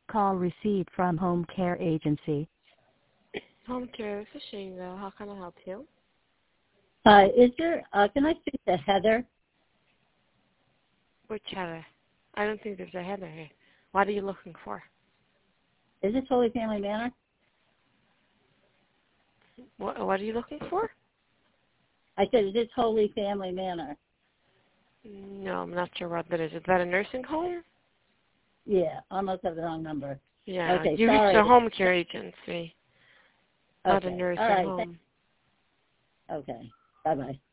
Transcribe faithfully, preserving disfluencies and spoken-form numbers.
Call received from Home Care Agency. Home care, this is Shaneville. How can I help you? Hi, is there, uh, can I speak to Heather? Which Heather? I don't think there's a Heather here. What are you looking for? Is this Holy Family Manor? What, what are you looking for? I said, is this Holy Family Manor? No, I'm not sure what that is. Is that a nursing home? Yeah, I must have the wrong number. Yeah, Okay, you sorry. reached a home care agency, not Okay. a nursing All right. home. Okay. Bye-bye.